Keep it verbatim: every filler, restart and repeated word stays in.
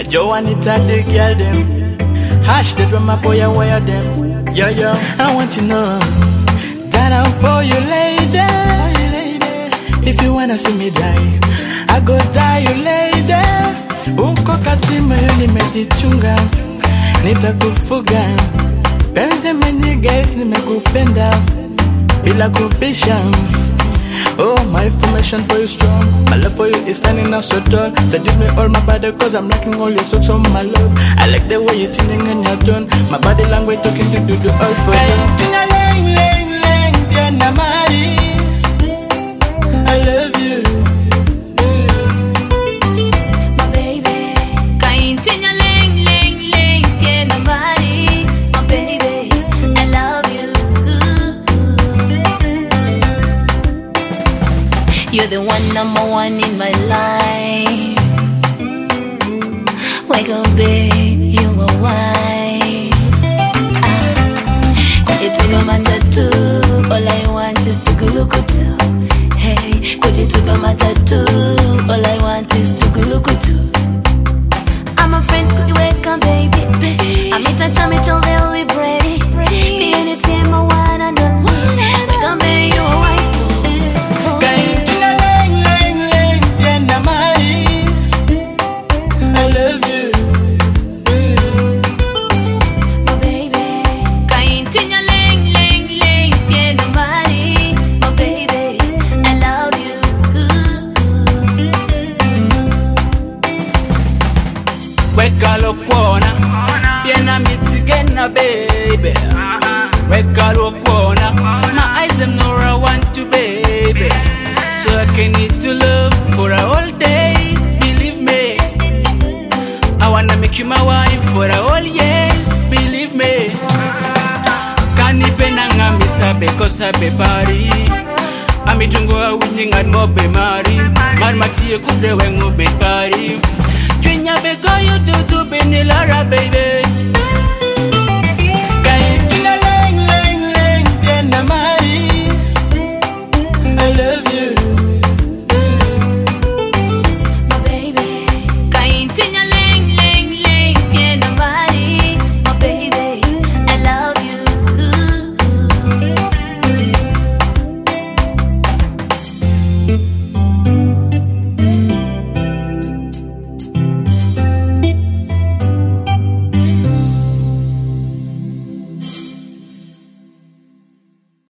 Joanita the girl them. Hash the drama boy, I wire them. Yo yo, I want to know that I'm for you lady. If you wanna see me die, I go die you lady. Uko katima yoni mejichunga, nitakufuga. Penzi mwenye guys nimekupenda bila kubisha. Oh, my information for you strong. My love for you is standing out so tall. Seduce me all my body cause I'm liking all your socks on my love. I like the way you're tuning in your tone. My body language talking to do the all for you. I love you. My baby. Kaintinya ling ling ling piena mari. My baby, I love you. You're the one, number one in my life. Wake up, babe, you a wife. Ah, you take off my tattoo. All I want is to go look at you. Hey, could you take off my tattoo? All I want is to go look at you. I'm a friend, could you wake up, baby? baby. I'm in touch, I'm in till they'll live ready. Be anything I want, I don't want. Wake up, babe, you a wife. I love you. My baby. Kaintinya ling ling ling piena mari. My baby, I love you. Weka lo kuona, piena mitigena baby. Weka lo kuona, my eyes them know I want to baby. So I can need to love for a whole day. Believe me, I wanna make you my wife for a whole years. Believe me. Kanipe nanga misabe kosa be pari. Amitungo awinyi ngad mo be mari. Mar matiye kude wengo be pari. Twinya be go you do do be